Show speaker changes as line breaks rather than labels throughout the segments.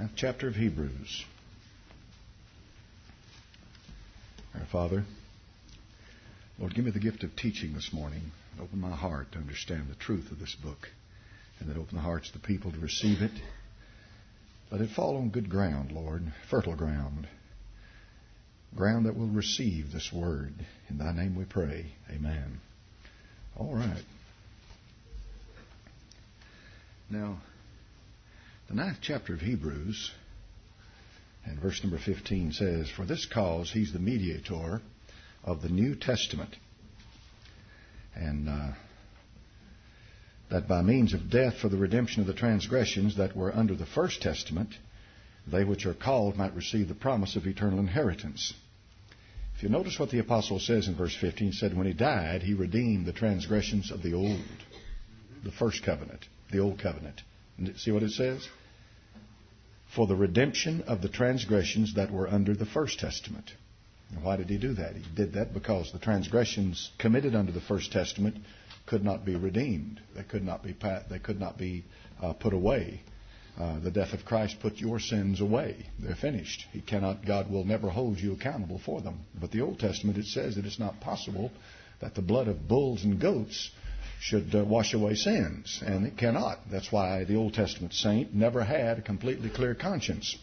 9th chapter of Hebrews. Our Father, Lord, give me the gift of teaching this morning. Open my heart to understand the truth of this book, and then open the hearts of the people to receive it. Let it fall on good ground, Lord, fertile ground, ground that will receive this word. In Thy name we pray. Amen. All right. Now, the 9th chapter of Hebrews, and verse number 15 says, "For this cause He's the mediator of the New Testament, and that by means of death for the redemption of the transgressions that were under the first testament, they which are called might receive the promise of eternal inheritance." If you notice what the apostle says in verse 15, he said when he died, he redeemed the transgressions of the old, the first covenant, the old covenant. And see what it says? For the redemption of the transgressions that were under the first testament. And why did he do that? He did that because the transgressions committed under the first testament could not be redeemed. They could not be put away. The death of Christ put your sins away. They're finished. God will never hold you accountable for them. But the Old Testament, it says that it's not possible that the blood of bulls and goats should wash away sins. And it cannot. That's why the Old Testament saint never had a completely clear conscience.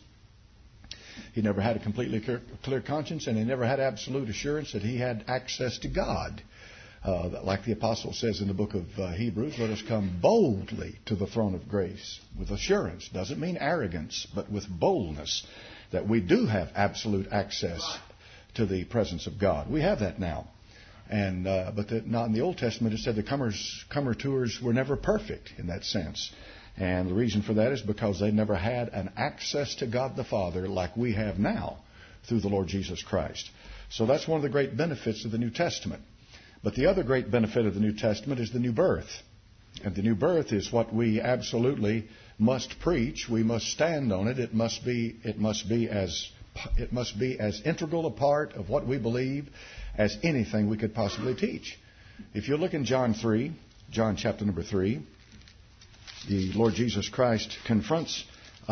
He never had a completely clear conscience, and he never had absolute assurance that he had access to God. Like the apostle says in the book of Hebrews, let us come boldly to the throne of grace with assurance. Doesn't mean arrogance, but with boldness, that we do have absolute access to the presence of God. We have that now. And but not in the Old Testament. It said the comer tours were never perfect in that sense. And the reason for that is because they never had an access to God the Father like we have now through the Lord Jesus Christ. So that's one of the great benefits of the New Testament. But the other great benefit of the New Testament is the new birth. And the new birth is what we absolutely must preach. We must stand on it. It must be as integral a part of what we believe as anything we could possibly teach. If you look in John chapter number 3, the Lord Jesus Christ confronts,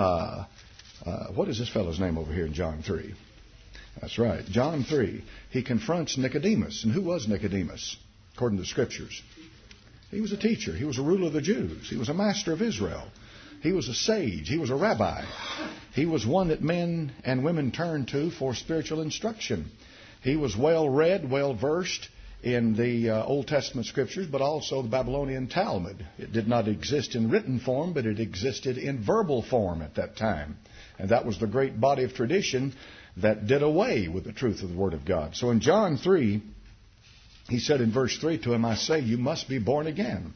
what is this fellow's name over here in John 3? That's right, John 3. He confronts Nicodemus. And who was Nicodemus, according to the Scriptures? He was a teacher. He was a ruler of the Jews. He was a master of Israel. He was a sage. He was a rabbi. He was one that men and women turned to for spiritual instruction. He was well read, well versed in the Old Testament Scriptures, but also the Babylonian Talmud. It did not exist in written form, but it existed in verbal form at that time. And that was the great body of tradition that did away with the truth of the Word of God. So in John 3, he said in verse 3 to him, I say, you must be born again.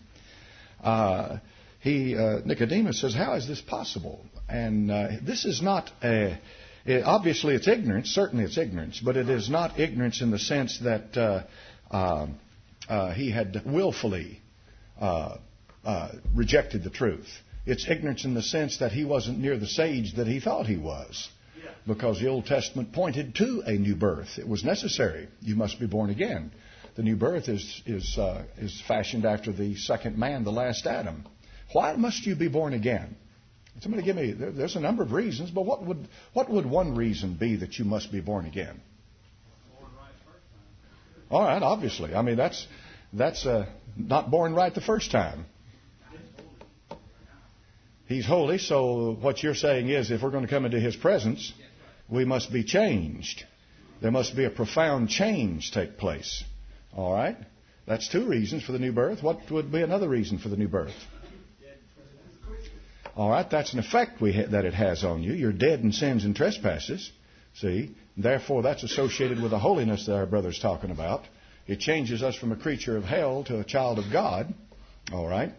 Nicodemus says, how is this possible? And this is not obviously it's ignorance. Certainly it's ignorance. But it is not ignorance in the sense that he had willfully rejected the truth. It's ignorance in the sense that he wasn't near the sage that he thought he was. Because the Old Testament pointed to a new birth. It was necessary. You must be born again. The new birth is fashioned after the second man, the last Adam. Why must you be born again? Somebody give me. There's a number of reasons, but what would one reason be that you must be born again? All right, obviously. I mean that's not born right the first time. He's holy, so what you're saying is if we're going to come into His presence, we must be changed. There must be a profound change take place. All right? That's two reasons for the new birth. What would be another reason for the new birth? All right, that's an effect that it has on you. You're dead in sins and trespasses. See? Therefore, that's associated with the holiness that our brother's talking about. It changes us from a creature of hell to a child of God. All right?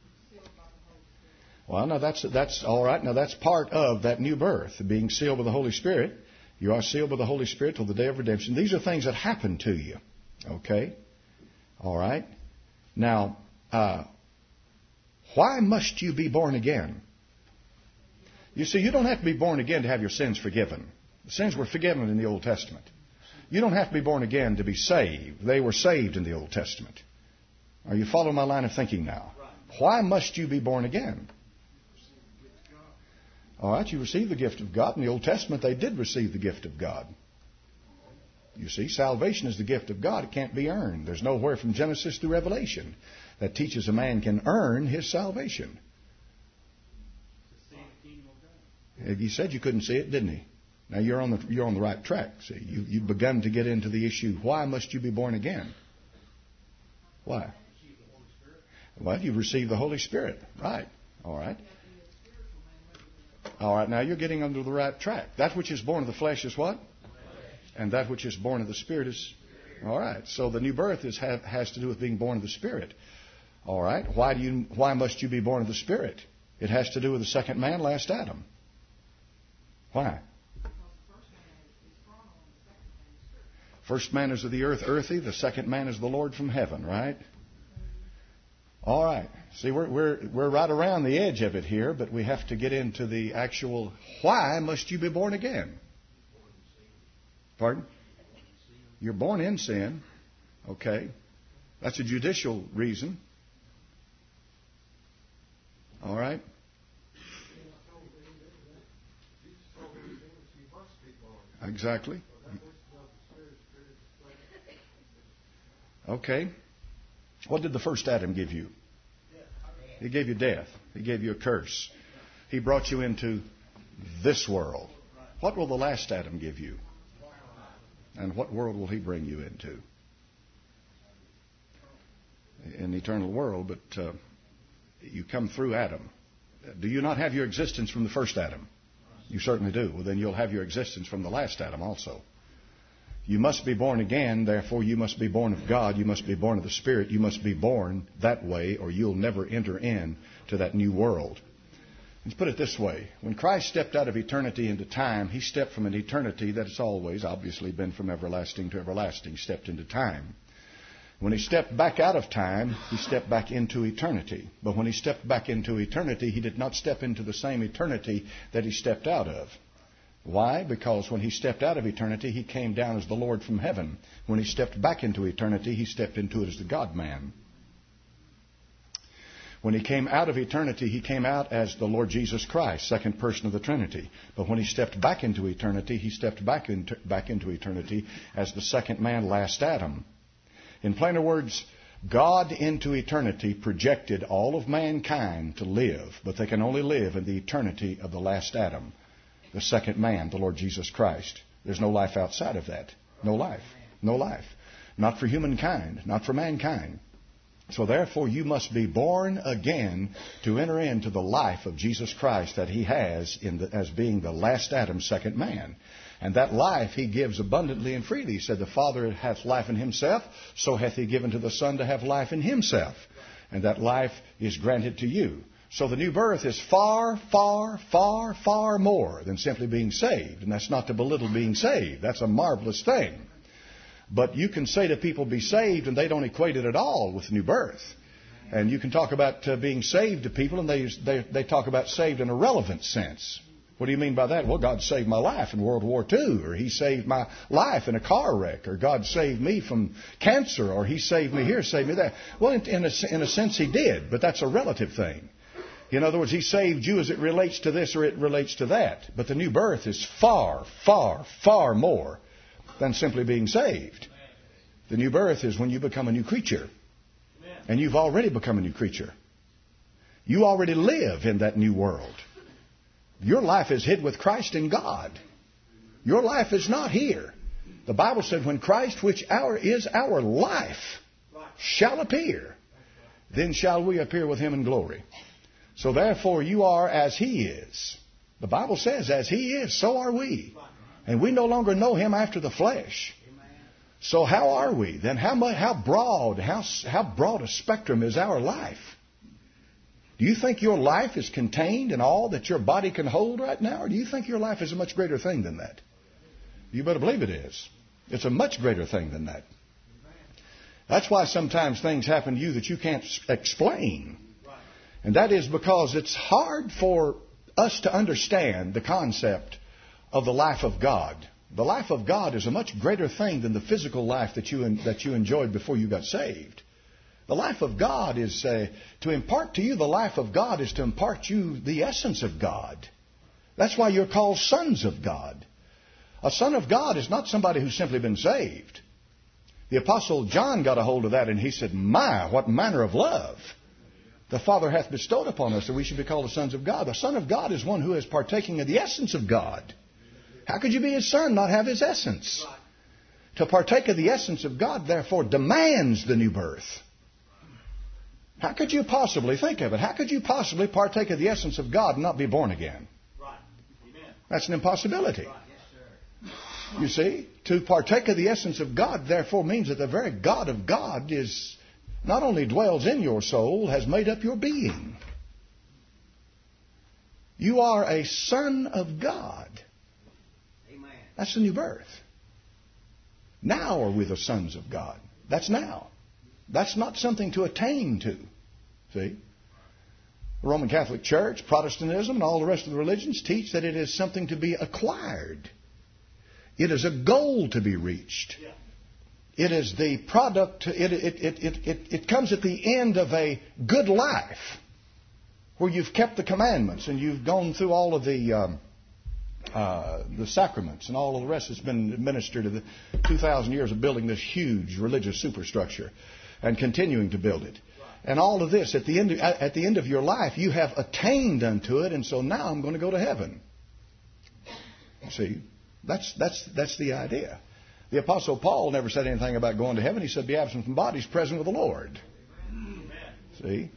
Well, now that's all right. Now that's part of that new birth, being sealed with the Holy Spirit. You are sealed with the Holy Spirit till the day of redemption. These are things that happen to you. Okay? All right? Now, why must you be born again? You see, you don't have to be born again to have your sins forgiven. The sins were forgiven in the Old Testament. You don't have to be born again to be saved. They were saved in the Old Testament. Are you following my line of thinking now? Why must you be born again? All right, you received the gift of God. In the Old Testament, they did receive the gift of God. You see, salvation is the gift of God. It can't be earned. There's nowhere from Genesis through Revelation that teaches a man can earn his salvation. He said you couldn't see it, didn't he? Now you're on the right track. See, you've begun to get into the issue. Why must you be born again? Why? Well, you received the Holy Spirit, right? All right. All right. Now you're getting under the right track. That which is born of the flesh is what? And that which is born of the Spirit is... All right. So the new birth has to do with being born of the Spirit. All right. Why must you be born of the Spirit? It has to do with the second man, last Adam. Why? First man is of the earth, earthy. The second man is the Lord from heaven, right? All right. See, we're right around the edge of it here, but we have to get into the actual why must you be born again? Pardon? You're born in sin. Okay. That's a judicial reason. All right. Exactly. Okay. What did the first Adam give you? He gave you death. He gave you a curse. He brought you into this world. What will the last Adam give you? And what world will he bring you into? An eternal world, but you come through Adam. Do you not have your existence from the first Adam? You certainly do. Well, then you'll have your existence from the last Adam also. You must be born again, therefore you must be born of God, you must be born of the Spirit, you must be born that way, or you'll never enter in to that new world. Let's put it this way. When Christ stepped out of eternity into time, He stepped from an eternity that has always obviously been from everlasting to everlasting, stepped into time. When He stepped back out of time, He stepped back into eternity. But when He stepped back into eternity, He did not step into the same eternity that He stepped out of. Why? Because when He stepped out of eternity, He came down as the Lord from heaven. When He stepped back into eternity, He stepped into it as the God-man. When He came out of eternity, He came out as the Lord Jesus Christ, second person of the Trinity. But when He stepped back into eternity, He stepped back into eternity as the second man, last Adam. In plainer words, God into eternity projected all of mankind to live, but they can only live in the eternity of the last Adam, the second man, the Lord Jesus Christ. There's no life outside of that. No life. No life. Not for humankind. Not for mankind. So therefore you must be born again to enter into the life of Jesus Christ that He has as being the last Adam, second man. And that life He gives abundantly and freely. He said, the Father hath life in Himself, so hath He given to the Son to have life in Himself. And that life is granted to you. So the new birth is far, far, far, far more than simply being saved. And that's not to belittle being saved. That's a marvelous thing. But you can say to people, be saved, and they don't equate it at all with new birth. And you can talk about being saved to people, and they talk about saved in a relevant sense. What do you mean by that? Well, God saved my life in World War II, or He saved my life in a car wreck, or God saved me from cancer, or He saved me here, saved me there. Well, in a sense He did, but that's a relative thing. In other words, He saved you as it relates to this or it relates to that. But the new birth is far, far, far more than simply being saved. The new birth is when you become a new creature. And you've already become a new creature. You already live in that new world. Your life is hid with Christ in God. Your life is not here. The Bible said, when Christ, which is our life, shall appear, then shall we appear with Him in glory. So therefore you are as He is. The Bible says, as He is, so are we. And we no longer know Him after the flesh. So how are we? Then how broad a spectrum is our life? Do you think your life is contained in all that your body can hold right now? Or do you think your life is a much greater thing than that? You better believe it is. It's a much greater thing than that. That's why sometimes things happen to you that you can't explain. And that is because it's hard for us to understand the concept of the life of God. The life of God is a much greater thing than the physical life that you enjoyed before you got saved. The life of God is to impart to you the life of God is to impart you the essence of God. That's why you're called sons of God. A son of God is not somebody who's simply been saved. The Apostle John got a hold of that, and he said, "My, what manner of love the Father hath bestowed upon us, that we should be called the sons of God." The Son of God is one who is partaking of the essence of God. How could you be His son, not have His essence? To partake of the essence of God, therefore, demands the new birth. How could you possibly think of it? How could you possibly partake of the essence of God and not be born again? That's an impossibility. You see, to partake of the essence of God, therefore, means that the very God of God is not only dwells in your soul, has made up your being. You are a son of God. Amen. That's the new birth. Now are we the sons of God. That's now. That's not something to attain to. See? The Roman Catholic Church, Protestantism, and all the rest of the religions teach that it is something to be acquired. It is a goal to be reached. It is the product. It comes at the end of a good life where you've kept the commandments and you've gone through all of the sacraments and all of the rest that's been administered to the 2,000 years of building this huge religious superstructure and continuing to build it. And all of this, at the end of your life, you have attained unto it, and so now I'm going to go to heaven. You see, that's the idea. The Apostle Paul never said anything about going to heaven. He said, "Be absent from bodies, present with the Lord." Amen. See?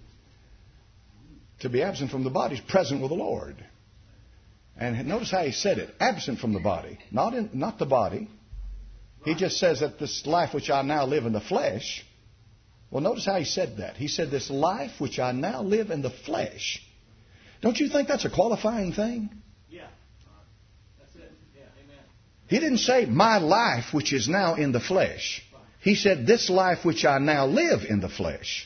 To be absent from the bodies, present with the Lord. And notice how he said it. Absent from the body. Not the body. He just says that this life which I now live in the flesh. Well, notice how he said that. He said, "This life which I now live in the flesh." Don't you think that's a qualifying thing?
Yeah. That's it. Yeah. Amen.
He didn't say, "My life which is now in the flesh." He said, "This life which I now live in the flesh."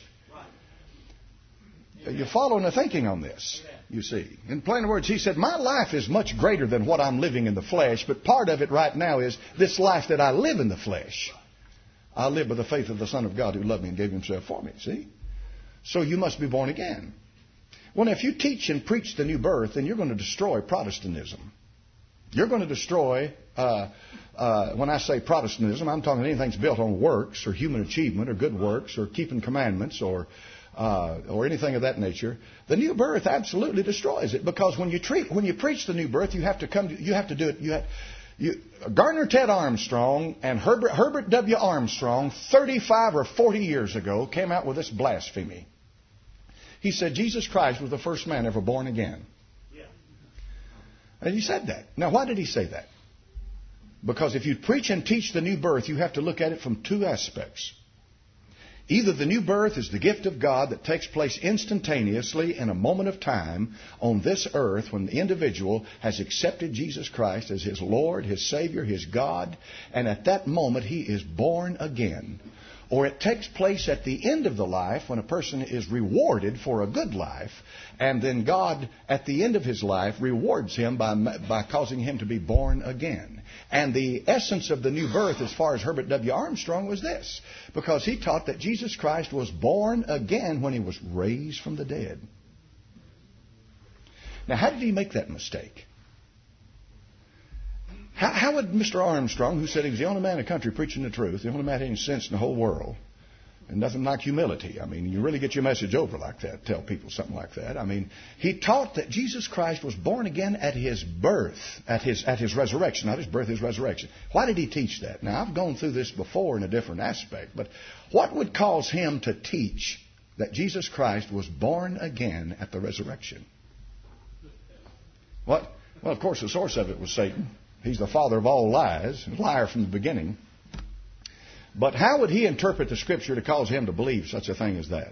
Right. You're following the thinking on this, you see. In plain words, he said, "My life is much greater than what I'm living in the flesh, but part of it right now is this life that I live in the flesh. I live by the faith of the Son of God who loved me and gave Himself for me." See? So you must be born again. Well, if you teach and preach the new birth, then you're going to destroy Protestantism. You're going to destroy, when I say Protestantism, I'm talking anything that's built on works or human achievement or good works or keeping commandments or anything of that nature. The new birth absolutely destroys it, because when you preach the new birth, you have to do it. Gardner Ted Armstrong and Herbert W. Armstrong 35 or 40 years ago came out with this blasphemy. He said Jesus Christ was the first man ever born again. Yeah. And he said that. Now, why did he say that? Because if you preach and teach the new birth, you have to look at it from two aspects. Either the new birth is the gift of God that takes place instantaneously in a moment of time on this earth when the individual has accepted Jesus Christ as his Lord, his Savior, his God, and at that moment he is born again. Or it takes place at the end of the life when a person is rewarded for a good life, and then God, at the end of his life, rewards him by causing him to be born again. And the essence of the new birth, as far as Herbert W. Armstrong, was this. Because he taught that Jesus Christ was born again when He was raised from the dead. Now, how did he make that mistake? How would Mr. Armstrong, who said he was the only man in the country preaching the truth, the only man who had any sense in the whole world, and nothing like humility. I mean, you really get your message over like that, tell people something like that. I mean, he taught that Jesus Christ was born again at His birth, at his resurrection, not His birth, His resurrection. Why did he teach that? Now, I've gone through this before in a different aspect, but what would cause him to teach that Jesus Christ was born again at the resurrection? What? Well, of course, the source of it was Satan. He's the father of all lies, a liar from the beginning. But how would he interpret the Scripture to cause him to believe such a thing as that?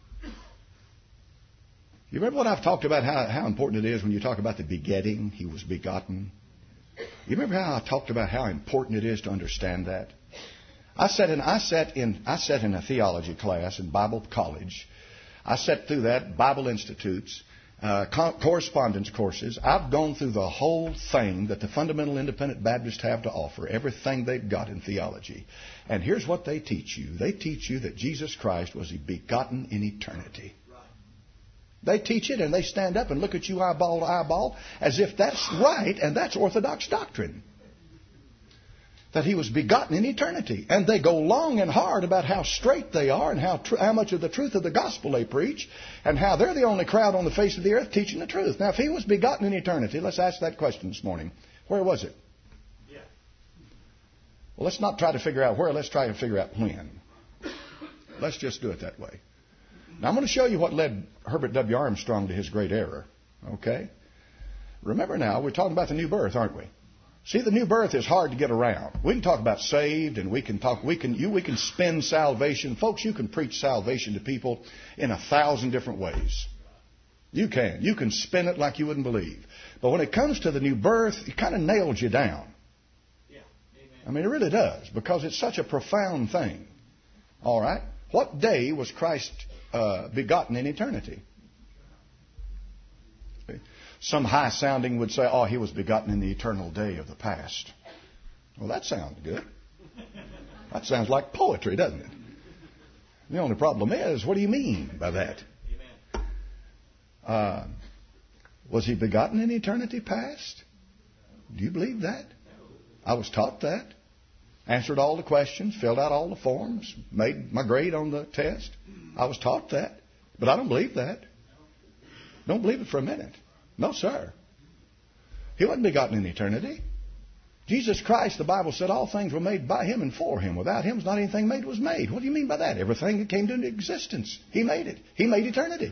You remember what I've talked about, how important it is when you talk about the begetting, He was begotten? You remember how I talked about how important it is to understand that? I sat in a theology class in Bible college. I sat through that, Bible institutes, correspondence courses. I've gone through the whole thing that the fundamental independent Baptists have to offer, everything they've got in theology. And here's what they teach you. They teach you that Jesus Christ was begotten in eternity. They teach it and they stand up and look at you eyeball to eyeball as if that's right and that's orthodox doctrine. That he was begotten in eternity. And they go long and hard about how straight they are and how much of the truth of the gospel they preach and how they're the only crowd on the face of the earth teaching the truth. Now, if he was begotten in eternity, let's ask that question this morning. Where was it?
Yeah.
Well, let's not try to figure out where. Let's try to figure out when. Let's just do it that way. Now, I'm going to show you what led Herbert W. Armstrong to his great error. Okay? Remember now, we're talking about the new birth, aren't we? See, the new birth is hard to get around. We can talk about saved, and we can spin salvation. Folks, you can preach salvation to people in 1,000 different ways. You can. You can spin it like you wouldn't believe. But when it comes to the new birth, it kind of nails you down.
Yeah. Amen.
I mean, it really does, because it's such a profound thing. All right? What day was Christ begotten in eternity? Some high-sounding would say, he was begotten in the eternal day of the past. Well, that sounds good. That sounds like poetry, doesn't it? The only problem is, what do you mean by that?
Amen.
Was he begotten in eternity past? Do you believe that? I was taught that. Answered all the questions, filled out all the forms, made my grade on the test. I was taught that. But I don't believe that. Don't believe it for a minute. No, sir. He wasn't begotten in eternity. Jesus Christ, the Bible said, all things were made by Him and for Him. Without Him, not anything made was made. What do you mean by that? Everything that came into existence, He made it. He made eternity.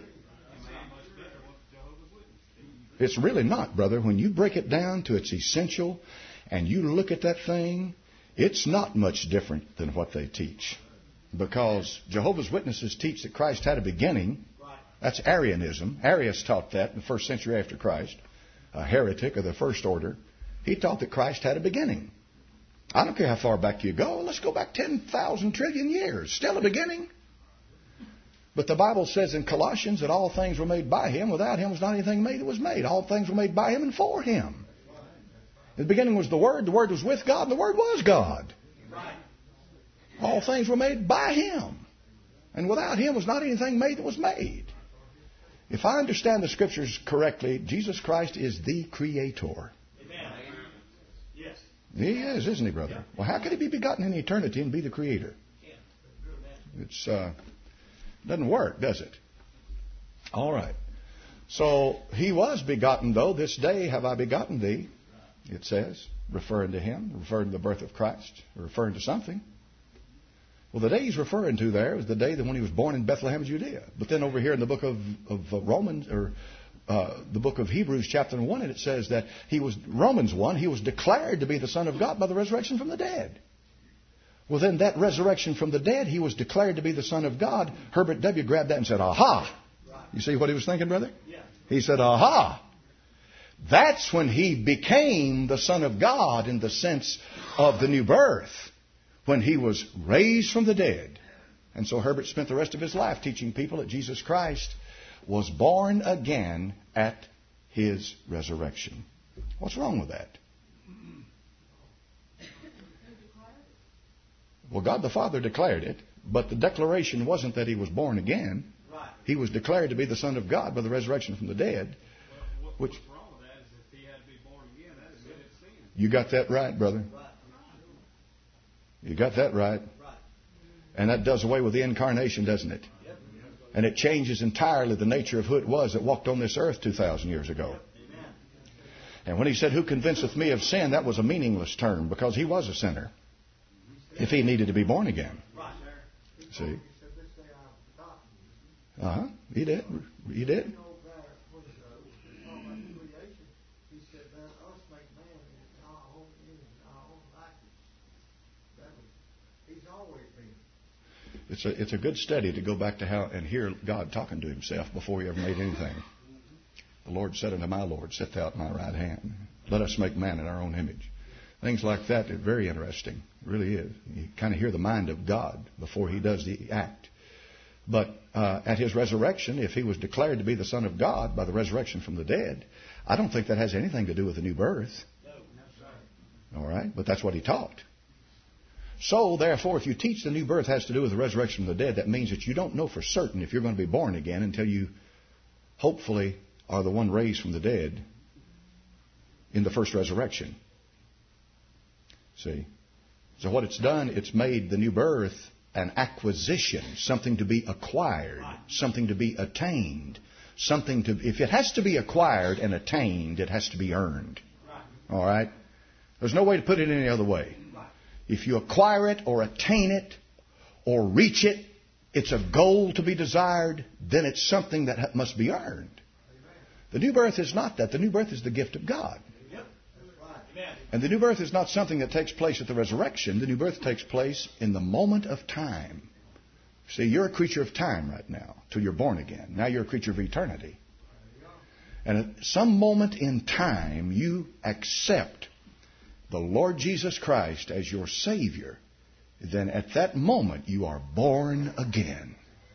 It's really not, brother. When you break it down to its essential and you look at that thing, it's not much different than what they teach. Because Jehovah's Witnesses teach that Christ had a beginning. That's Arianism. Arius taught that in the first century after Christ. A heretic of the first order. He taught that Christ had a beginning. I don't care how far back you go. Let's go back 10,000 trillion years. Still a beginning. But the Bible says in Colossians that all things were made by Him. Without Him was not anything made that was made. All things were made by Him and for Him. In the beginning was the Word. The Word was with God. And the Word was God. All things were made by Him. And without Him was not anything made that was made. If I understand the Scriptures correctly, Jesus Christ is the Creator.
Amen. Yes.
He is, isn't He, brother? Well, how could He be begotten in eternity and be the Creator? It's doesn't work, does it? All right. So He was begotten, though. This day have I begotten thee, it says, referring to Him, referring to the birth of Christ, referring to something. Well, the day He's referring to there is the day that when He was born in Bethlehem, Judea. But then over here in the book of Romans, or the book of Hebrews, chapter 1, and it says that Romans 1, He was declared to be the Son of God by the resurrection from the dead. Well, then that resurrection from the dead, He was declared to be the Son of God. Herbert W. grabbed that and said, aha. You see what he was thinking, brother?
Yeah.
He said, aha. That's when He became the Son of God in the sense of the new birth. When He was raised from the dead. And so Herbert spent the rest of his life teaching people that Jesus Christ was born again at His resurrection. What's wrong with that? Well, God the Father declared it, but the declaration wasn't that He was born again. He was declared to be the Son of God by the resurrection from the dead.
What's wrong with that is if He had to be born again, that admitted sin.
You got that right, brother. You got that right. And that does away with the incarnation, doesn't it? And it changes entirely the nature of who it was that walked on this earth 2,000 years ago. And when He said, who convinceth me of sin, that was a meaningless term because He was a sinner. If He needed to be born again. See? He did. He did. It's a good study to go back to how and hear God talking to Himself before He ever made anything. The Lord said unto my Lord, sit thou at my right hand. Let us make man in our own image. Things like that are very interesting. It really is. You kind of hear the mind of God before He does the act. But at His resurrection, if He was declared to be the Son of God by the resurrection from the dead, I don't think that has anything to do with the new birth. All right? But that's what He taught. So, therefore, if you teach the new birth has to do with the resurrection from the dead, that means that you don't know for certain if you're going to be born again until you hopefully are the one raised from the dead in the first resurrection. See? So what it's done, it's made the new birth an acquisition, something to be acquired, something to be attained, something to, if it has to be acquired and attained, it has to be earned. All right? There's no way to put it any other way. If you acquire it or attain it or reach it, it's a goal to be desired, then it's something that must be earned. The new birth is not that. The new birth is the gift of God. And the new birth is not something that takes place at the resurrection. The new birth takes place in the moment of time. See, you're a creature of time right now, till you're born again. Now you're a creature of eternity. And at some moment in time, you accept the Lord Jesus Christ as your Savior. Then at that moment, you are born again.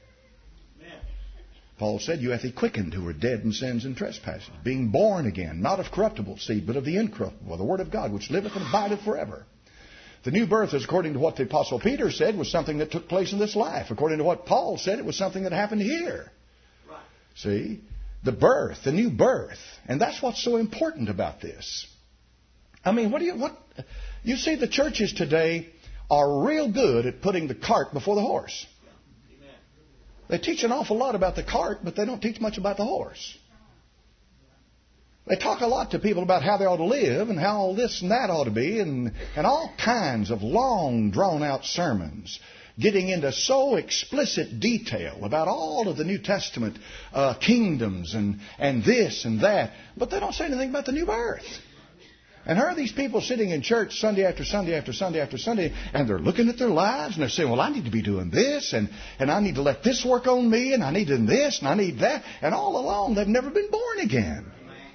Paul said, you hath he quickened who were dead in sins and trespasses, being born again, not of corruptible seed, but of the incorruptible, the Word of God, which liveth and abideth forever. The new birth is, according to what the Apostle Peter said, was something that took place in this life. According to what Paul said, it was something that happened here. Right. See? The birth, the new birth. And that's what's so important about this. I mean, you see, the churches today are real good at putting the cart before the horse. They teach an awful lot about the cart, but they don't teach much about the horse. They talk a lot to people about how they ought to live and how all this and that ought to be, and all kinds of long, drawn-out sermons, getting into so explicit detail about all of the New Testament kingdoms and this and that, but they don't say anything about the new birth. And here are these people sitting in church Sunday after Sunday after Sunday after Sunday, and they're looking at their lives, and they're saying, well, I need to be doing this, and I need to let this work on me, and I need this, and I need that. And all along, they've never been born again.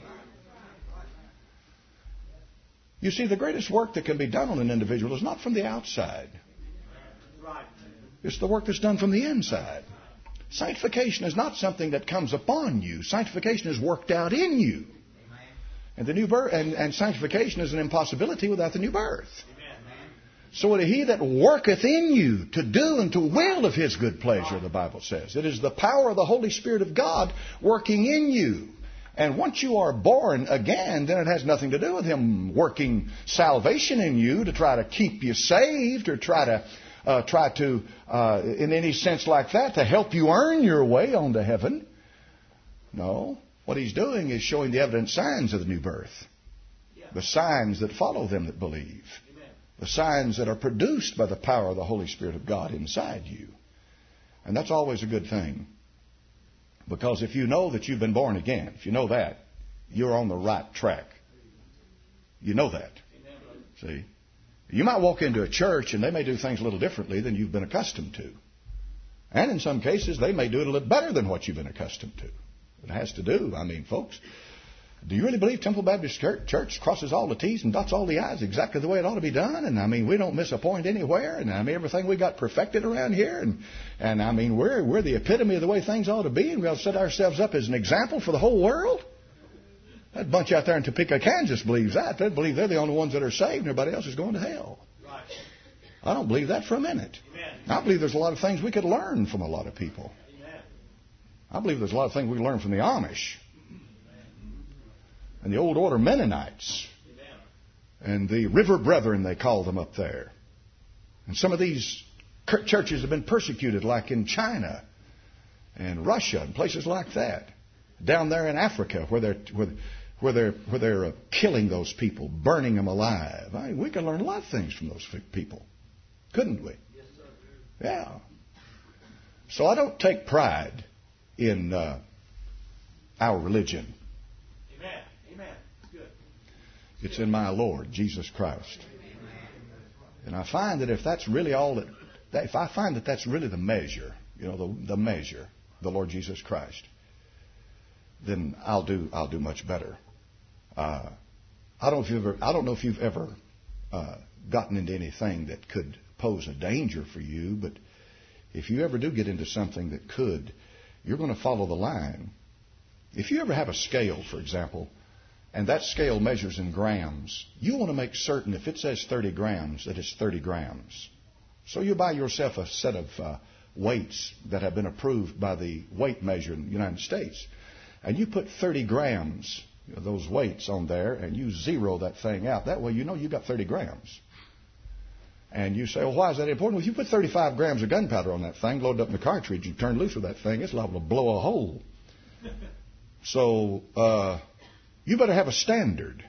You see, the greatest work that can be done on an individual is not from the outside. It's the work that's done from the inside. Sanctification is not something that comes upon you. Sanctification is worked out in you. And the new birth and sanctification is an impossibility without the new birth. So it is he that worketh in you to do and to will of his good pleasure, the Bible says. It is the power of the Holy Spirit of God working in you. And once you are born again, then it has nothing to do with him working salvation in you to try to keep you saved or try to in any sense like that, to help you earn your way onto heaven. No. What he's doing is showing the evident signs of the new birth. The signs that follow them that believe. The signs that are produced by the power of the Holy Spirit of God inside you. And that's always a good thing. Because if you know that you've been born again, if you know that, you're on the right track. You know that. See? You might walk into a church and they may do things a little differently than you've been accustomed to. And in some cases, they may do it a little better than what you've been accustomed to. It has to do. I mean, folks, do you really believe Temple Baptist Church crosses all the T's and dots all the I's exactly the way it ought to be done? And I mean, we don't miss a point anywhere. And I mean, everything we got perfected around here. And I mean, we're the epitome of the way things ought to be. And we ought to set ourselves up as an example for the whole world. That bunch out there in Topeka, Kansas believes that. They believe they're the only ones that are saved and everybody else is going to hell. Right. I don't believe that for a minute. Amen. I believe there's a lot of things we could learn from a lot of people. I believe there's a lot of things we can learn from the Amish and the Old Order Mennonites and the River Brethren, they call them up there. And some of these churches have been persecuted, like in China and Russia and places like that. Down there in Africa, where they're killing those people, burning them alive. I mean, we can learn a lot of things from those people, couldn't we? Yes, sir. Yeah. So I don't take pride in our religion.
Amen. Amen. Good.
It's in my Lord Jesus Christ. And I find that if that's really all if I find that that's really the measure, the measure, the Lord Jesus Christ, then I'll do much better. I don't know if you've ever gotten into anything that could pose a danger for you, but if you ever do get into something that could, you're going to follow the line. If you ever have a scale, for example, and that scale measures in grams, you want to make certain if it says 30 grams, that it's 30 grams. So you buy yourself a set of weights that have been approved by the weight measure in the United States. and you put 30 grams, those weights on there, and you zero that thing out. That way you know you got 30 grams. And you say, well, why is that important? Well, if you put 35 grams of gunpowder on that thing, load it up in the cartridge, you turn loose with that thing, it's liable to blow a hole. So you better have a standard.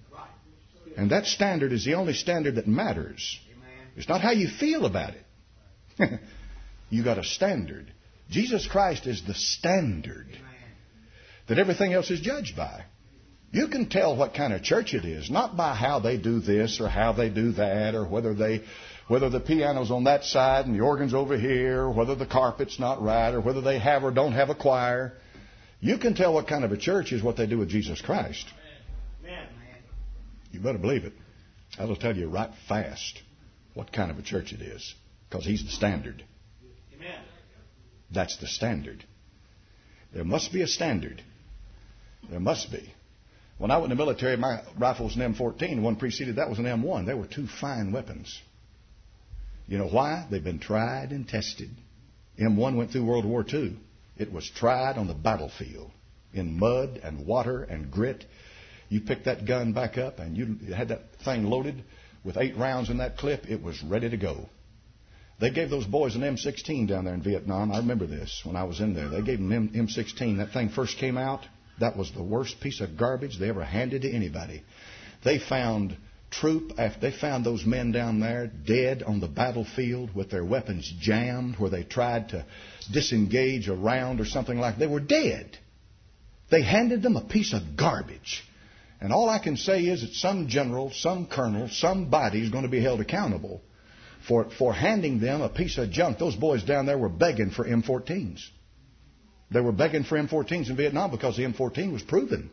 And that standard is the only standard that matters. It's not how you feel about it. You got a standard. Jesus Christ is the standard that everything else is judged by. You can tell what kind of church it is, not by how they do this or how they do that, or whether the piano's on that side and the organ's over here, or whether the carpet's not right, or whether they have or don't have a choir. You can tell what kind of a church is what they do with Jesus Christ. Amen. You better believe it. That'll tell you right fast what kind of a church it is, because He's the standard. Amen. That's the standard. There must be a standard. There must be. When I went in the military, my rifle was an M14. One preceded that was an M1. They were two fine weapons. You know why? They've been tried and tested. M1 went through World War II. It was tried on the battlefield in mud and water and grit. You picked that gun back up and you had that thing loaded with 8 rounds in that clip. It was ready to go. They gave those boys an M16 down there in Vietnam. I remember this when I was in there. They gave them an M16. That thing first came out. That was the worst piece of garbage they ever handed to anybody. They found those men down there dead on the battlefield with their weapons jammed where they tried to disengage a round or something like that. They were dead. They handed them a piece of garbage. And all I can say is that some general, some colonel, somebody is going to be held accountable for handing them a piece of junk. Those boys down there were begging for M14s. They were begging for M14s in Vietnam because the M14 was proven.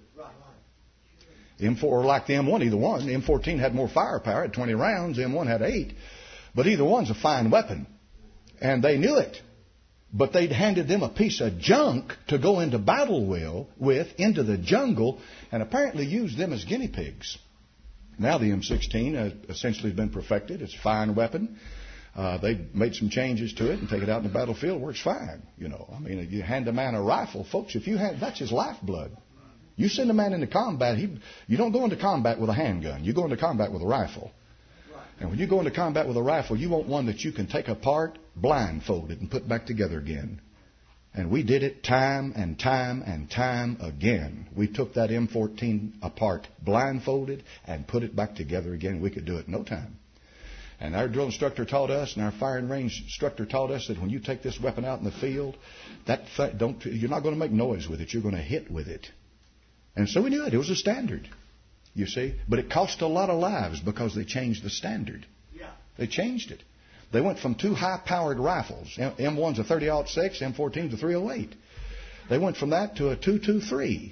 The M4, or like the M1, either one. The M14 had more firepower, had 20 rounds. The M1 had 8. But either one's a fine weapon. And they knew it. But they'd handed them a piece of junk to go into battle with, into the jungle, and apparently used them as guinea pigs. Now the M16 has essentially been perfected. It's a fine weapon. They made some changes to it and take it out in the battlefield. It works fine. You know, I mean, you hand a man a rifle, folks. That's his lifeblood. You send a man into combat. You don't go into combat with a handgun. You go into combat with a rifle. And when you go into combat with a rifle, you want one that you can take apart, blindfolded, and put back together again. And we did it time and time and time again. We took that M14 apart, blindfolded, and put it back together again. We could do it in no time. And our drill instructor taught us, and our firing range instructor taught us that when you take this weapon out in the field, you're not going to make noise with it. You're going to hit with it. And so we knew it. It was a standard, you see. But it cost a lot of lives because they changed the standard. Yeah. They changed it. They went from 2 high-powered rifles. M1's a 30-06, M14's a 308. They went from that to a 223,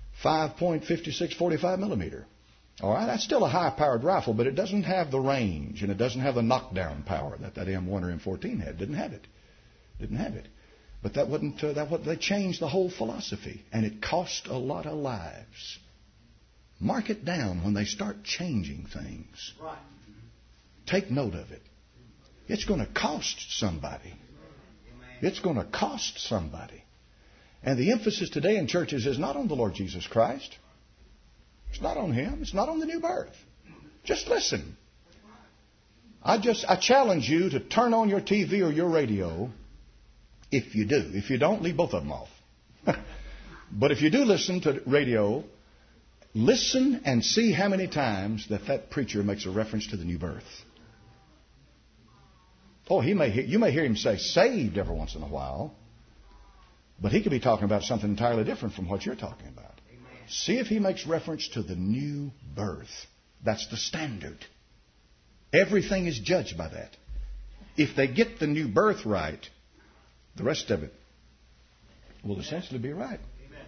5.56 45 millimeter. All right, that's still a high-powered rifle, but it doesn't have the range and it doesn't have the knockdown power that M1 or M14 had. Didn't have it. But they changed the whole philosophy, and it cost a lot of lives. Mark it down when they start changing things. Right. Take note of it. It's going to cost somebody. It's going to cost somebody. And the emphasis today in churches is not on the Lord Jesus Christ. It's not on Him. It's not on the new birth. Just listen. I challenge you to turn on your TV or your radio if you do. If you don't, leave both of them off. But if you do listen to radio, listen and see how many times that preacher makes a reference to the new birth. Oh, you may hear him say saved every once in a while, but he could be talking about something entirely different from what you're talking about. Amen. See if he makes reference to the new birth. That's the standard. Everything is judged by that. If they get the new birth right, the rest of it will essentially be right.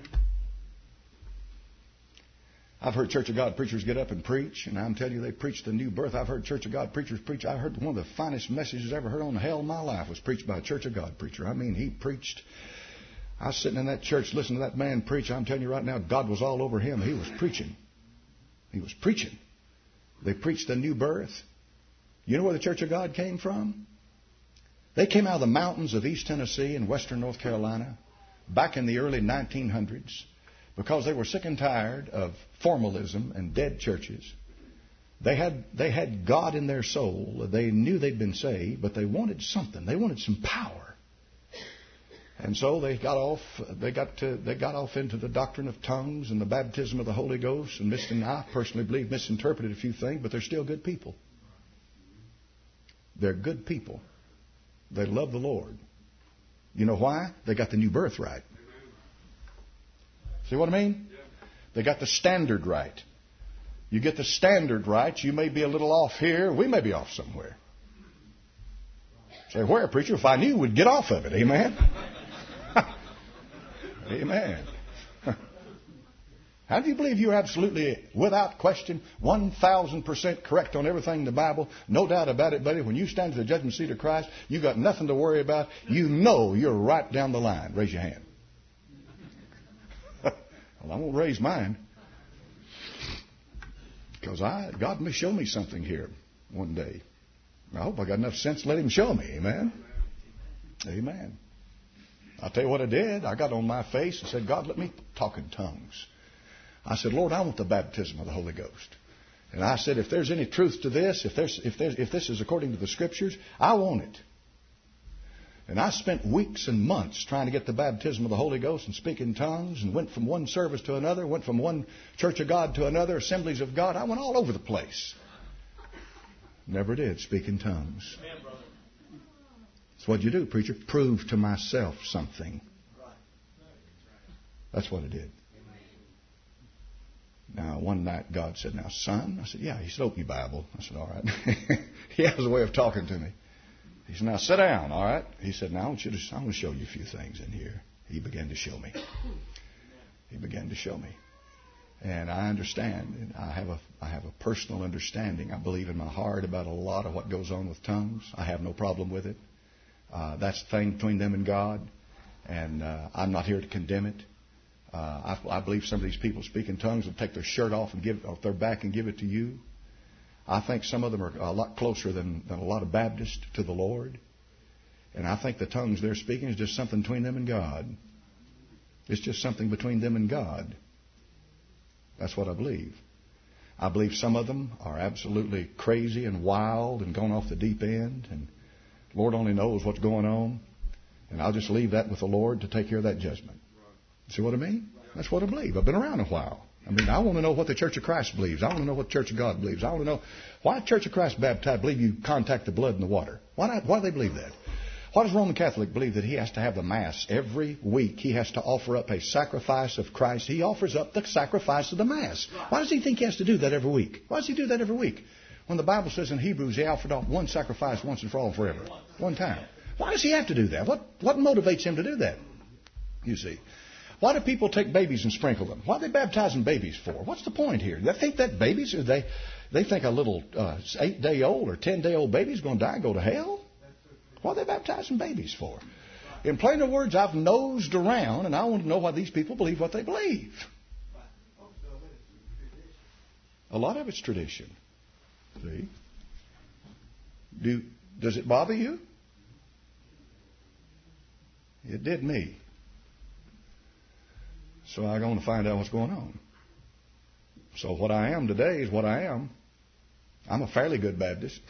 I've heard Church of God preachers get up and preach, and I'm telling you, they preach the new birth. I've heard Church of God preachers preach. I heard one of the finest messages I ever heard on the hell of my life was preached by a Church of God preacher. I mean, he preached. I was sitting in that church listening to that man preach. I'm telling you right now, God was all over him. He was preaching. He was preaching. They preached the new birth. You know where the Church of God came from? They came out of the mountains of East Tennessee and western North Carolina back in the early 1900s. because they were sick and tired of formalism and dead churches. They had God in their soul. They knew they'd been saved, but they wanted something. They wanted some power. And so they got off into the doctrine of tongues and the baptism of the Holy Ghost, and I personally believe misinterpreted a few things, but they're still good people. They're good people. They love the Lord. You know why? They got the new birth right. See what I mean? They got the standard right. You get the standard right, you may be a little off here. We may be off somewhere. Say, where, preacher? If I knew, we'd get off of it. Amen? Amen. How do you believe you're absolutely, without question, 1,000% correct on everything in the Bible? No doubt about it, buddy. When you stand at the judgment seat of Christ, you got nothing to worry about. You know you're right down the line. Raise your hand. Well, I won't raise mine. Because God may show me something here one day. I hope I got enough sense to let Him show me. Amen? Amen. I'll tell you what I did. I got on my face and said, God, let me talk in tongues. I said, Lord, I want the baptism of the Holy Ghost. And I said, if there's any truth to this, if this is according to the Scriptures, I want it. And I spent weeks and months trying to get the baptism of the Holy Ghost and speak in tongues, and went from one service to another, went from one church of God to another, assemblies of God. I went all over the place. Never did speak in tongues. That's what you do, preacher. Prove to myself something. That's what I did. Now, one night God said, now, son. I said, yeah. He said, open your Bible. I said, all right. He has a way of talking to me. He said, now, sit down, all right? He said, now, I'm going to show you a few things in here. He began to show me. He began to show me. And I understand. And I have a personal understanding. I believe in my heart about a lot of what goes on with tongues. I have no problem with it. That's the thing between them and God. And I'm not here to condemn it. I believe some of these people speak in tongues will take their shirt off and give off their back and give it to you. I think some of them are a lot closer than a lot of Baptists to the Lord. And I think the tongues they're speaking is just something between them and God. It's just something between them and God. That's what I believe. I believe some of them are absolutely crazy and wild and gone off the deep end. And the Lord only knows what's going on. And I'll just leave that with the Lord to take care of that judgment. See what I mean? That's what I believe. I've been around a while. I mean, I want to know what the Church of Christ believes. I want to know what the Church of God believes. I want to know why the Church of Christ baptized believe you contact the blood in the water. Why do they believe that? Why does Roman Catholic believe that he has to have the Mass every week? He has to offer up a sacrifice of Christ. He offers up the sacrifice of the Mass. Why does he think he has to do that every week? Why does he do that every week? When the Bible says in Hebrews he offered up one sacrifice once and for all and forever. One time. Why does he have to do that? What motivates him to do that? You see. Why do people take babies and sprinkle them? Why are they baptizing babies for? What's the point here? They think that babies, or they think a little 8-day-old or 10-day-old baby is going to die and go to hell? What are they baptizing babies for? In plainer words, I've nosed around and I want to know why these people believe what they believe. A lot of it's tradition. See? Does it bother you? It did me. So I'm going to find out what's going on. So what I am today is what I am. I'm a fairly good Baptist.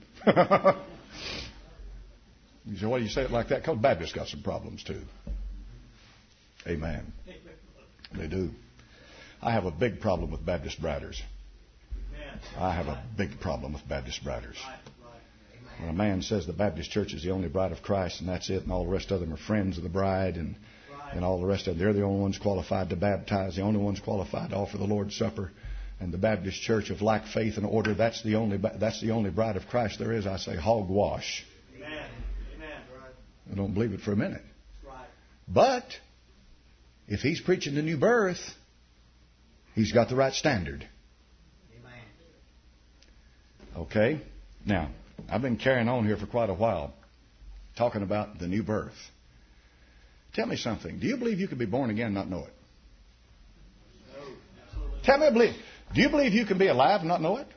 You say, why do you say it like that? Because Baptists got some problems too. Amen. They do. I have a big problem with Baptist briders. I have a big problem with Baptist briders. When a man says the Baptist church is the only bride of Christ and that's it, and all the rest of them are friends of the bride, and all the rest of them, they're the only ones qualified to baptize, the only ones qualified to offer the Lord's Supper. And the Baptist church of lack faith and order, that's the only bride of Christ there is. I say hogwash.
Amen. Amen.
I don't believe it for a minute. Right. But if he's preaching the new birth, he's got the right standard. Amen. Okay? Now, I've been carrying on here for quite a while, talking about the new birth. Tell me something. Do you believe you can be born again and not know it? No. Do you believe you can be alive and not know it?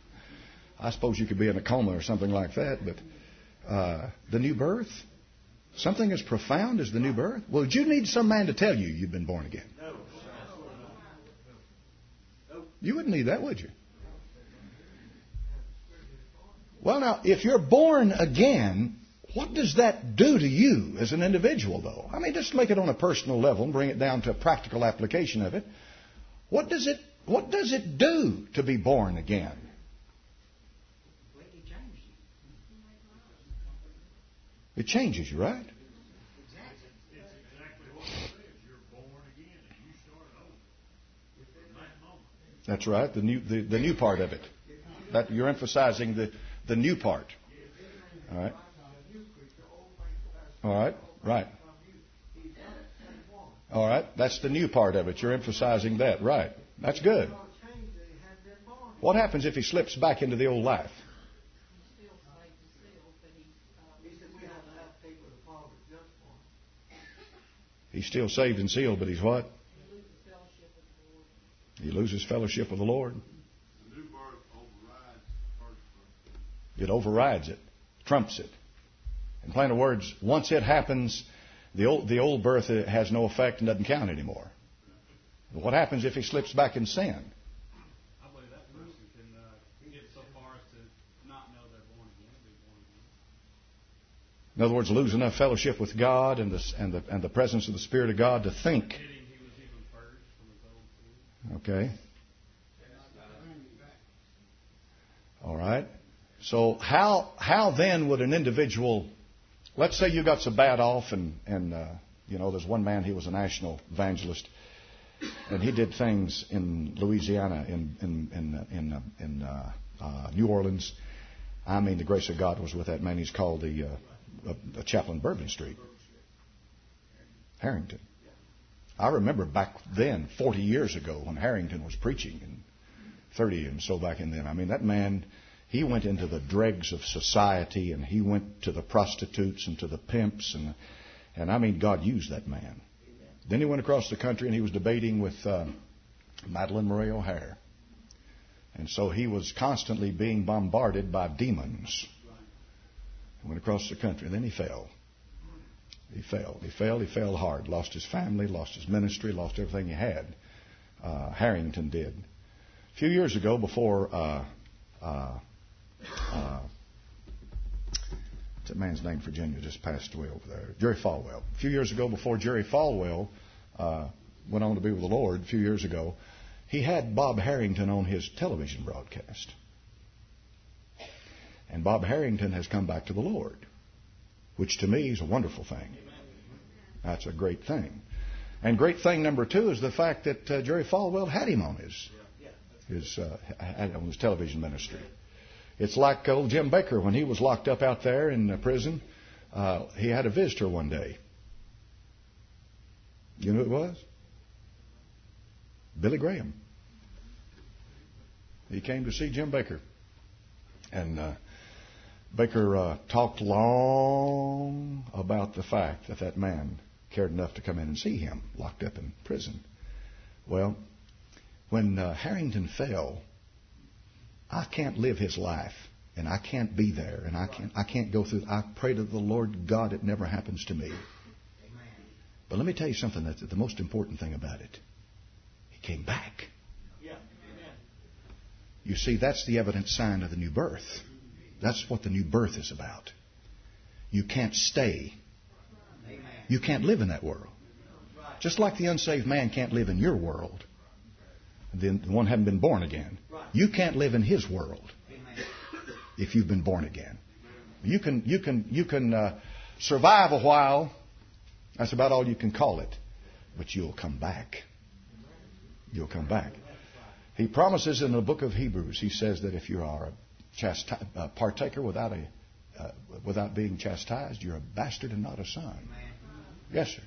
I suppose you could be in a coma or something like that, but the new birth, Something as profound as the new birth? Well, you need some man to tell you you've been born again. You wouldn't need that, would you? Well, now, if you're born again, what does that do to you as an individual, though? I mean, just make it on a personal level and bring it down to a practical application of it. What does it do to be born again? It changes you, right? That's right. The new part of it. That you're emphasizing the new part. All right. All right. Right. All right. That's the new part of it. You're emphasizing that. Right. That's good. What happens if he slips back into the old life? He's still saved and sealed, but he's what? He loses fellowship with the Lord. It overrides it, trumps it. In plain words, once it happens, the old birth has no effect and doesn't count anymore. But what happens if he slips back in sin?
I believe that person can get so far as to not know they're born again, be born again.
In other words, lose enough fellowship with God and the presence of the Spirit of God to think. Okay. All right. So how then would an individual, let's say you got so bad off and there's one man, he was a national evangelist, and he did things in Louisiana, in New Orleans. I mean, the grace of God was with that man. He's called the chaplain Bourbon Street, Harrington. I remember back then, 40 years ago, when Harrington was preaching, and 30 and so back in then. I mean, that man, he went into the dregs of society, and he went to the prostitutes and to the pimps, and I mean, God used that man. Amen. Then he went across the country, and he was debating with Madalyn Murray O'Hair. And so he was constantly being bombarded by demons. He went across the country, and then he fell. He fell hard. Lost his family, lost his ministry, lost everything he had. Harrington did. A few years ago, before what's that man's name? Virginia just passed away over there. Jerry Falwell. A few years ago, before Jerry Falwell went on to be with the Lord, a few years ago, he had Bob Harrington on his television broadcast. And Bob Harrington has come back to the Lord, which to me is a wonderful thing. That's a great thing. And great thing number two is the fact that Jerry Falwell had him on his television ministry. It's like old Jim Baker when he was locked up out there in prison. He had a visitor one day. You know who it was? Billy Graham. He came to see Jim Baker. And Baker talked long about the fact that man cared enough to come in and see him locked up in prison. Well, when Harrington fell, I can't live his life, and I can't be there, and I can't go through. I pray to the Lord God it never happens to me. Amen. But let me tell you something. That's the most important thing about it. He came back. Yeah. Amen. You see, that's the evident sign of the new birth. That's what the new birth is about. You can't stay. You can't live in that world. Just like the unsaved man can't live in your world. The one who hasn't been born again. You can't live in his world if you've been born again. You can survive a while. That's about all you can call it. But you'll come back. You'll come back. He promises in the book of Hebrews, he says that if you are a partaker without being chastised, you're a bastard and not a son. Yes, sir.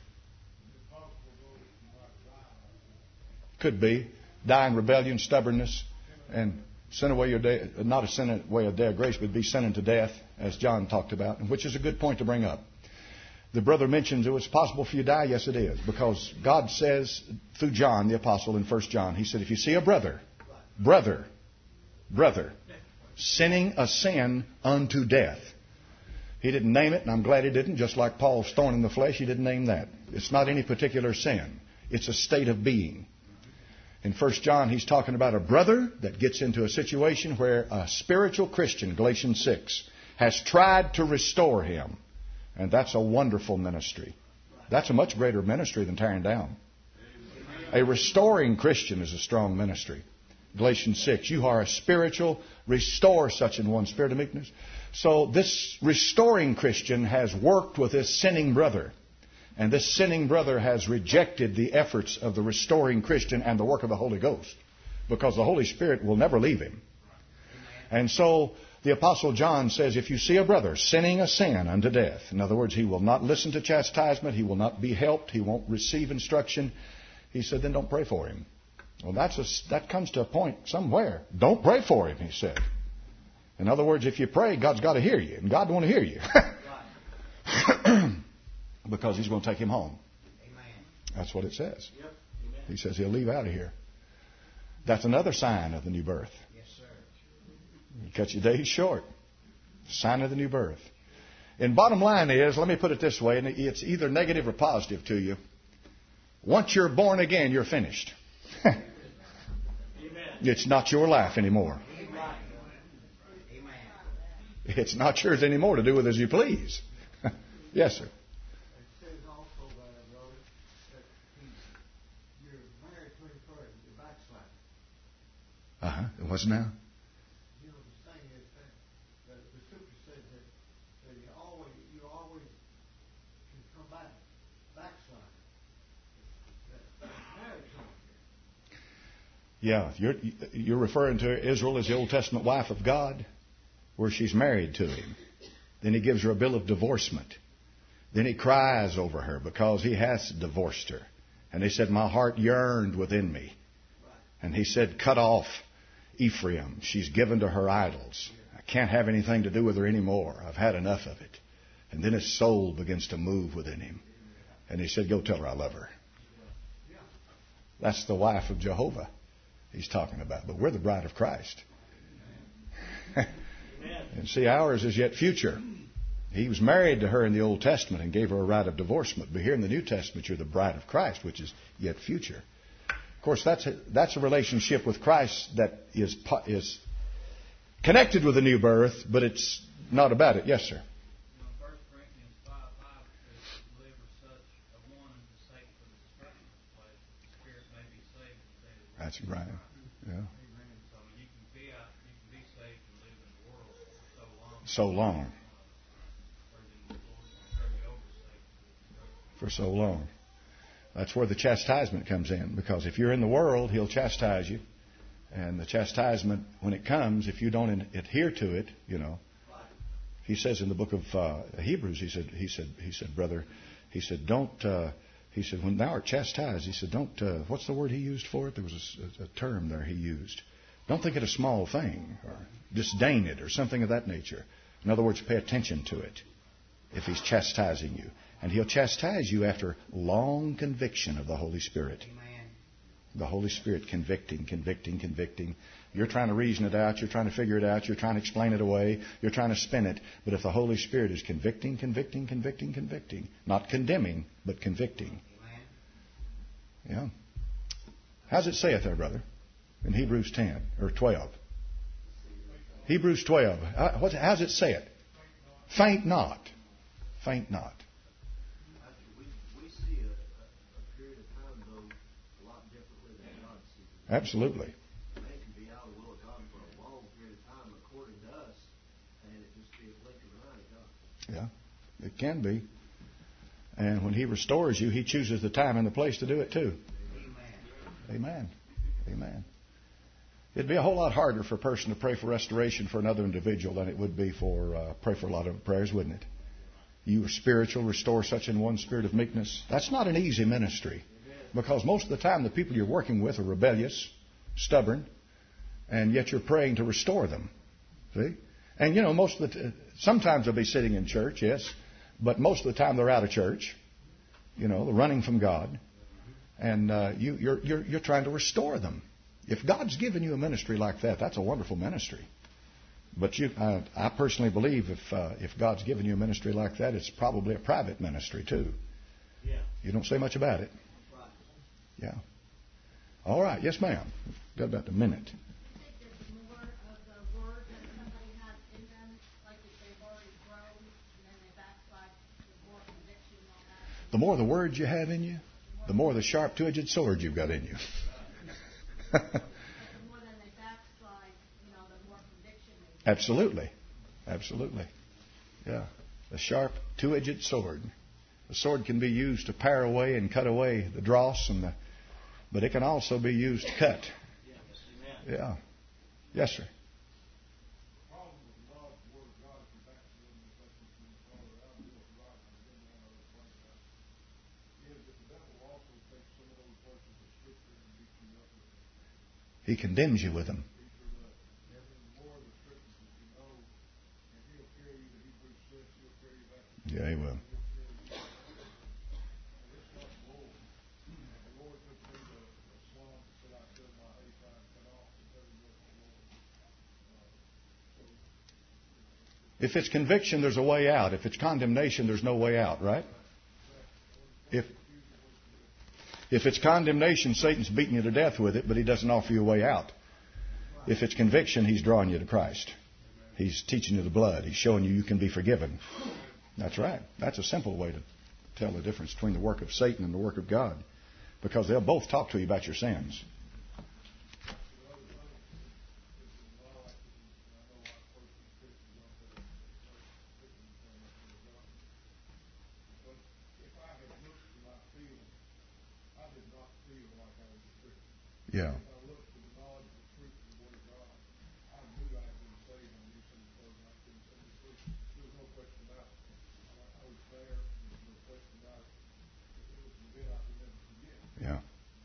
Could be. Die in rebellion, stubbornness, and sin away your day, not a sin away a day of grace, but be sin unto death, as John talked about, and which is a good point to bring up. The brother mentions it's possible for you to die. Yes, it is. Because God says through John, the apostle, in 1 John, he said, if you see a brother, sinning a sin unto death, He didn't name it, and I'm glad he didn't. Just like Paul's thorn in the flesh, he didn't name that. It's not any particular sin. It's a state of being. In 1 John, he's talking about a brother that gets into a situation where a spiritual Christian, Galatians 6, has tried to restore him. And that's a wonderful ministry. That's a much greater ministry than tearing down. A restoring Christian is a strong ministry. Galatians 6, you are a spiritual, restore such in one spirit of meekness. So this restoring Christian has worked with this sinning brother. And this sinning brother has rejected the efforts of the restoring Christian and the work of the Holy Ghost. Because the Holy Spirit will never leave him. And so the Apostle John says, if you see a brother sinning a sin unto death, in other words, he will not listen to chastisement, he will not be helped, he won't receive instruction, he said, then don't pray for him. Well, that comes to a point somewhere. Don't pray for him, he said. In other words, if you pray, God's got to hear you, and God won't hear you. Because he's going to take him home. Amen. That's what it says. Yep. He says he'll leave out of here. That's another sign of the new birth. Yes, sir. You cut your days short. Sign of the new birth. And bottom line is, let me put it this way, and it's either negative or positive to you. Once you're born again, you're finished. It's not your life anymore. Amen. It's not yours anymore to do with as you please. Yes, sir. It was now.
You know, the thing is that the scripture says that you always can come backslide.
Yeah, you're referring to Israel as the Old Testament wife of God, where she's married to him. Then he gives her a bill of divorcement. Then he cries over her because he has divorced her. And he said, my heart yearned within me. And he said, cut off Ephraim. She's given to her idols. I can't have anything to do with her anymore. I've had enough of it. And then his soul begins to move within him. And he said, go tell her I love her. That's the wife of Jehovah he's talking about. But we're the bride of Christ. And see, ours is yet future. He was married to her in the Old Testament and gave her a right of divorcement. But here in the New Testament, you're the bride of Christ, which is yet future. Of course, that's a relationship with Christ that is connected with the new birth, but it's not about it. Yes, sir.
1 Corinthians 5:5 says, deliver such a one unto Satan for the destruction of the flesh, the spirit may be saved.
That's right. Yeah.
So you can be saved and live in the world for so long.
So long. For so long. That's where the chastisement comes in. Because if you're in the world, he'll chastise you. And the chastisement, when it comes, if you don't adhere to it, you know. He says in the book of Hebrews, he said, brother, he said, don't, he said, when thou art chastised, he said, don't, what's the word he used for it? There was a term there he used. Don't think it a small thing, or disdain it, or something of that nature. In other words, pay attention to it if he's chastising you. And he'll chastise you after long conviction of the Holy Spirit. Amen. The Holy Spirit convicting. You're trying to reason it out. You're trying to figure it out. You're trying to explain it away. You're trying to spin it. But if the Holy Spirit is convicting, not condemning, but convicting. Amen. Yeah. How's it say it there, brother? In Hebrews 10 or 12. Hebrews 12. How's it say it? Faint not. Faint not. Absolutely.
Man can be out of the will of God for a long period of time according to us, and it just be a blink of an eye to God.
Yeah, it can be. And when he restores you, he chooses the time and the place to do it too. Amen. It'd be a whole lot harder for a person to pray for restoration for another individual than it would be for pray for a lot of prayers, wouldn't it? You are spiritual, restore such in one spirit of meekness. That's not an easy ministry. Because most of the time the people you're working with are rebellious, stubborn, and yet you're praying to restore them. See? And you know, sometimes they'll be sitting in church, yes, but most of the time they're out of church. You know, they're running from God, and you're trying to restore them. If God's given you a ministry like that, that's a wonderful ministry. But I personally believe if God's given you a ministry like that, it's probably a private ministry too.
Yeah.
You don't say much about it. Yeah. All right. Yes, ma'am. Got about a minute.
I think there's more of the word that somebody has in them, like if they've already grown and then they backslide, there's more conviction on that.
The more the words you have in you, the more the sharp two-edged sword you've got in you.
But the more than they backslide, the more conviction they get.
Absolutely. Absolutely. Yeah. The sharp two-edged sword. The sword can be used to pare away and cut away the dross, but it can also be used to cut. Yeah. Yes, sir. He condemns you with them. Yeah, he will. If it's conviction, there's a way out. If it's condemnation, there's no way out, right? If it's condemnation, Satan's beating you to death with it, but he doesn't offer you a way out. If it's conviction, he's drawing you to Christ. He's teaching you the blood. He's showing you can be forgiven. That's right. That's a simple way to tell the difference between the work of Satan and the work of God, because they'll both talk to you about your sins. Yeah. Yeah.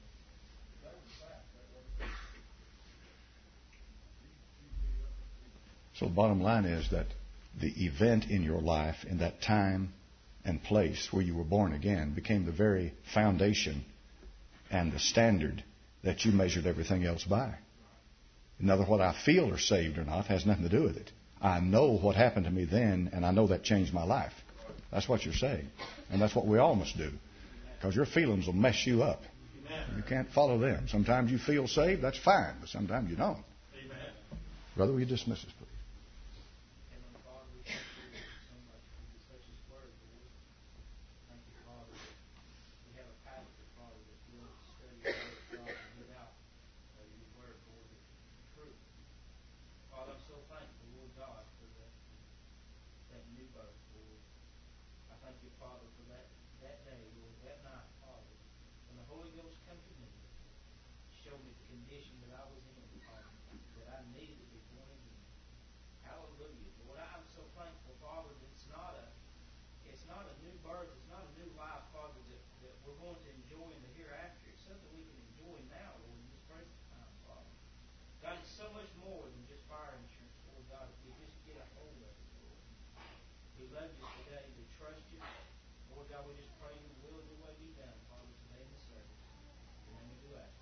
So the bottom line is that the event in your life in that time and place where you were born again became the very foundation and the standard that you measured everything else by. In other words, what I feel or saved or not has nothing to do with it. I know what happened to me then, and I know that changed my life. That's what you're saying. And that's what we all must do. Because your feelings will mess you up. You can't follow them. Sometimes you feel saved, that's fine, but sometimes you don't. Brother, will you dismiss us, please?
God, we just pray your will, your way be done, Father, today in the service. In the name we do ask.